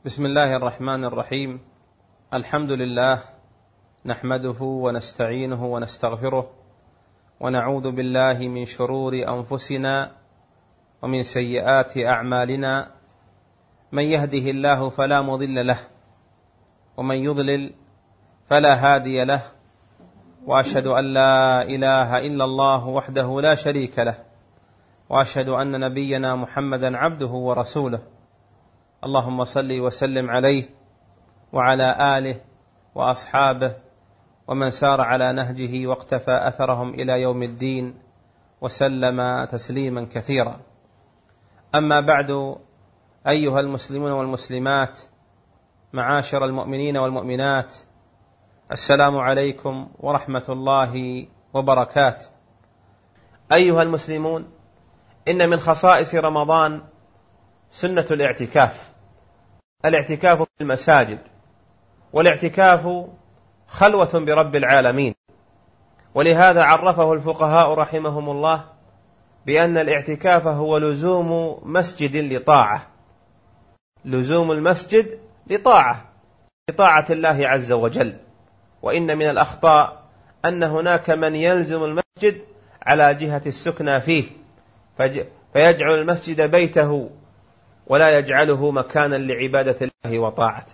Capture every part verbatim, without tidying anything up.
بسم الله الرحمن الرحيم. الحمد لله نحمده ونستعينه ونستغفره ونعوذ بالله من شرور أنفسنا ومن سيئات أعمالنا، من يهده الله فلا مضل له ومن يضلل فلا هادي له، وأشهد أن لا إله إلا الله وحده لا شريك له، وأشهد أن نبينا محمدا عبده ورسوله. اللهم صل وسلم عليه وعلى آله وأصحابه ومن سار على نهجه واقتفى أثرهم إلى يوم الدين وسلم تسليما كثيرا. أما بعد، أيها المسلمون والمسلمات، معاشر المؤمنين والمؤمنات، السلام عليكم ورحمة الله وبركاته. أيها المسلمون، إن من خصائص رمضان سنة الاعتكاف. الاعتكاف في المساجد، والاعتكاف خلوة برب العالمين، ولهذا عرفه الفقهاء رحمهم الله بأن الاعتكاف هو لزوم مسجد لطاعة، لزوم المسجد لطاعة لطاعة الله عز وجل. وإن من الأخطاء أن هناك من يلزم المسجد على جهة السكنى فيه، فيجعل المسجد بيته ولا يجعله مكانا لعبادة الله وطاعته.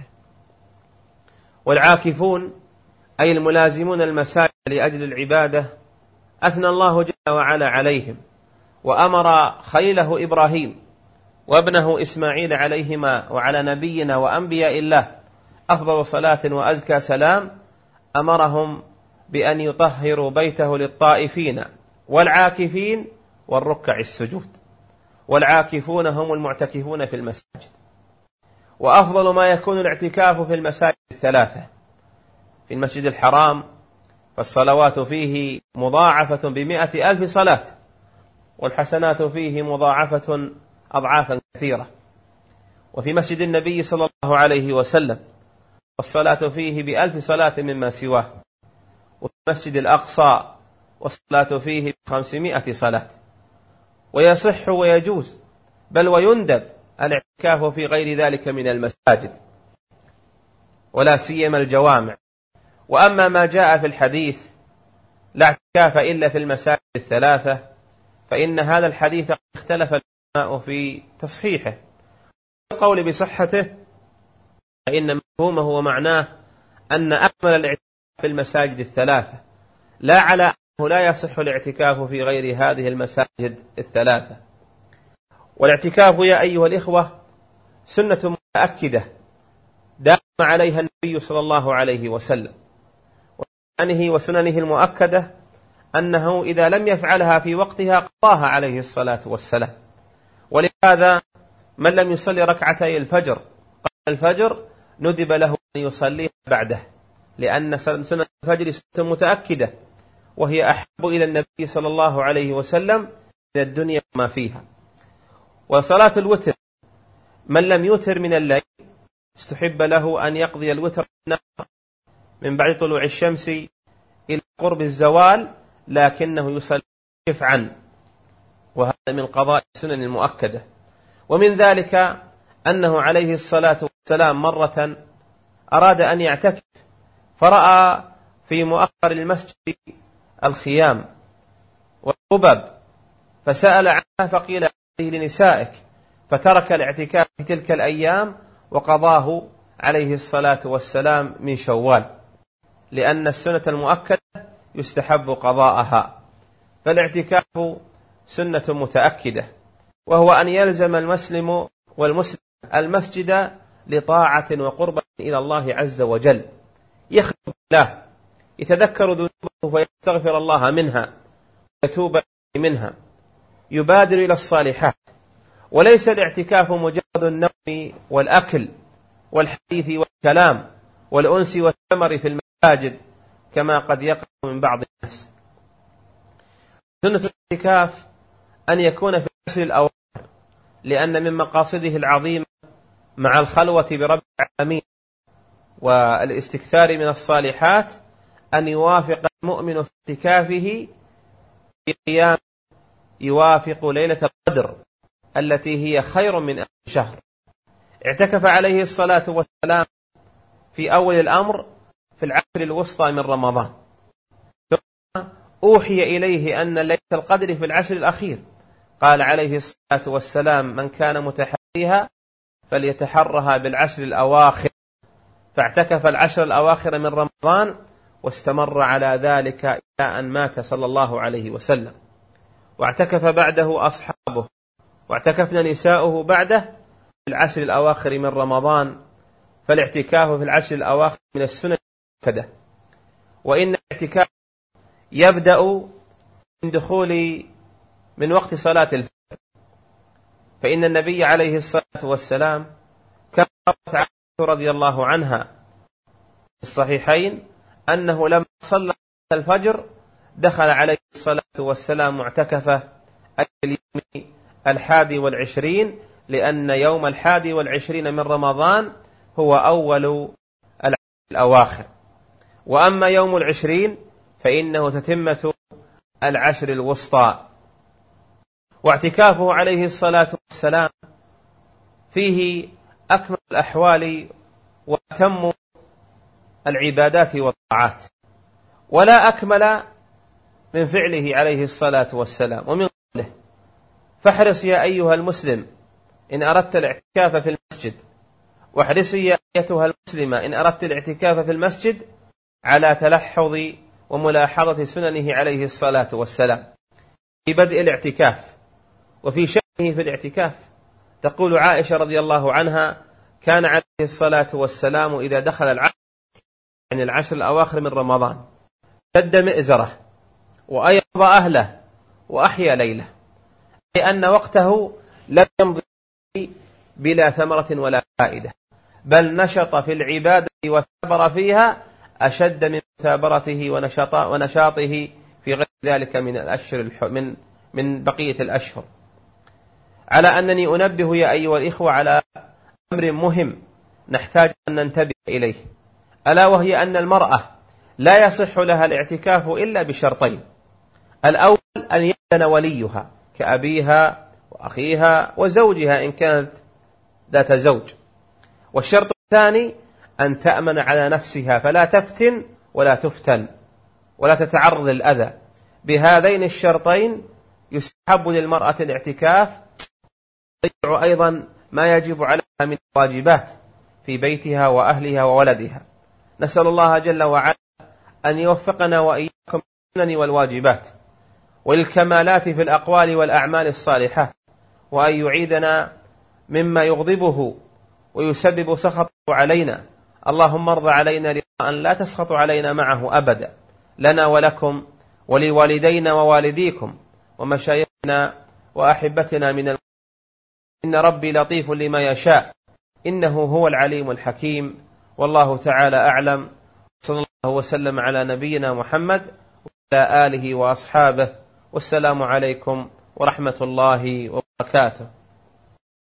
والعاكفون أي الملازمون المساجد لأجل العبادة أثنى الله جل وعلا عليهم، وأمر خليله إبراهيم وابنه إسماعيل عليهما وعلى نبينا وأنبياء الله أفضل صلاة وأزكى سلام، أمرهم بأن يطهروا بيته للطائفين والعاكفين والركع السجود. والعاكفون هم المعتكفون في المساجد. وأفضل ما يكون الاعتكاف في المساجد الثلاثة: في المسجد الحرام فالصلوات فيه مضاعفة بمئة ألف صلاة، والحسنات فيه مضاعفة أضعافا كثيرة. وفي مسجد النبي صلى الله عليه وسلم والصلاة فيه بألف صلاة مما سواه. وفي المسجد الأقصى والصلاة فيه بخمسمائة صلاة. ويصح ويجوز بل ويندب الاعتكاف في غير ذلك من المساجد، ولا سيما الجوامع. وأما ما جاء في الحديث لا اعتكاف إلا في المساجد الثلاثة، فإن هذا الحديث اختلف العلماء في تصحيحه. القول بصحته فإن مفهومه ومعناه أن أكمل الاعتكاف في المساجد الثلاثة، لا على أنه لا يصح الاعتكاف في غير هذه المساجد الثلاثة. والاعتكاف يا أيها الإخوة سنة متأكدة دام عليها النبي صلى الله عليه وسلم، وسننه وسننه المؤكدة أنه إذا لم يفعلها في وقتها قضاها عليه الصلاة والسلام. ولهذا من لم يصلي ركعتي الفجر قبل الفجر ندب له أن يصليها بعده، لأن سنة الفجر سنة متأكدة، وهي أحب إلى النبي صلى الله عليه وسلم من الدنيا وما فيها. وصلاة الوتر من لم يوتر من الليل استحب له أن يقضي الوتر من بعد طلوع الشمس إلى قرب الزوال، لكنه يصلي شفعا، وهذا من قضاء السنن المؤكدة. ومن ذلك أنه عليه الصلاة والسلام مرة أراد أن يعتكف، فرأى في مؤخر المسجد الخيام والقبب، فسأل عنها فقيل هذه لنسائك، فترك الاعتكاف في تلك الأيام وقضاه عليه الصلاة والسلام من شوال، لأن السنة المؤكدة يستحب قضاءها. فالاعتكاف سنة متأكدة، وهو أن يلزم المسلم والمسلم المسجد لطاعة وقربة إلى الله عز وجل، يخلو بالله، يتذكر ذنوبه فيستغفر الله منها ويتوب منها، يبادر إلى الصالحات. وليس الاعتكاف مجرد النوم والأكل والحديث والكلام والأنس والثمر في المساجد كما قد يقع من بعض الناس. سنة الاعتكاف أن يكون في العشر الأواخر، لأن من مقاصده العظيمة مع الخلوة برب العالمين والاستكثار من الصالحات أن يوافق المؤمن في اعتكافه في قيام يوافق ليلة القدر التي هي خير من ألف شهر. اعتكف عليه الصلاة والسلام في أول الأمر في العشر الوسطى من رمضان، ثم أوحي إليه أن ليلة القدر في العشر الأخير، قال عليه الصلاة والسلام: من كان متحريها فليتحرها بالعشر الأواخر، فاعتكف العشر الأواخر من رمضان واستمر على ذلك إلى أن مات صلى الله عليه وسلم. واعتكف بعده أصحابه، واعتكفنا نساؤه بعده في العشر الأواخر من رمضان، فالاعتكاف في العشر الأواخر من السنن المؤكدة. وإن الاعتكاف يبدأ من دخول من وقت صلاة الفجر، فإن النبي عليه الصلاة والسلام كما روت عائشة رضي الله عنها في الصحيحين أنه لما صلى الفجر دخل عليه الصلاة والسلام معتكفه أي اليوم الحادي والعشرين، لأن يوم الحادي والعشرين من رمضان هو أول الأواخر، وأما يوم العشرين فإنه تتمة العشر الوسطى. واعتكافه عليه الصلاة والسلام فيه أكمل الأحوال وأتم العبادات والطاعات، ولا أكمل من فعله عليه الصلاة والسلام ومن قوله. فاحرص يا أيها المسلم إن أردت الاعتكاف في المسجد، واحرصي يا أيتها المسلمة إن أردت الاعتكاف في المسجد على تلحظ وملاحظة سننه عليه الصلاة والسلام في بدء الاعتكاف وفي شأنه في الاعتكاف. تقول عائشة رضي الله عنها: كان عليه الصلاة والسلام إذا دخل العشر يعني العشر الأواخر من رمضان شد مئزره وأيقظ أهله وأحيا ليله، لأن وقته لم يمضي بلا ثمرة ولا فائدة، بل نشط في العبادة وثابر فيها أشد من مثابرته ونشاطه في غير ذلك من الأشهر من من بقية الأشهر. على أنني أنبه يا أيها الإخوة على أمر مهم نحتاج أن ننتبه إليه، ألا وهي أن المرأة لا يصح لها الاعتكاف إلا بشرطين: الأول أن يأذن وليها كأبيها وأخيها وزوجها إن كانت ذات زوج، والشرط الثاني أن تأمن على نفسها فلا تفتن ولا تفتن ولا تتعرض للأذى. بهذين الشرطين يستحب للمرأة الاعتكاف، ويضيع أيضا ما يجب عليها من الواجبات في بيتها وأهلها وولدها. نسأل الله جل وعلا أن يوفقنا وإياكم للسنن والواجبات والكمالات في الأقوال والأعمال الصالحات، وأن يعيدنا مما يغضبه ويسبب سخطه علينا. اللهم ارض علينا رضا لا تسخط علينا معه أبدا، لنا ولكم ولوالدينا ووالديكم ومشايخنا وأحبتنا من المسلمين. إن ربي لطيف لما يشاء، إنه هو العليم الحكيم، والله تعالى أعلم. صلى الله وسلم على نبينا محمد وعلى آله وأصحابه، والسلام عليكم ورحمة الله وبركاته.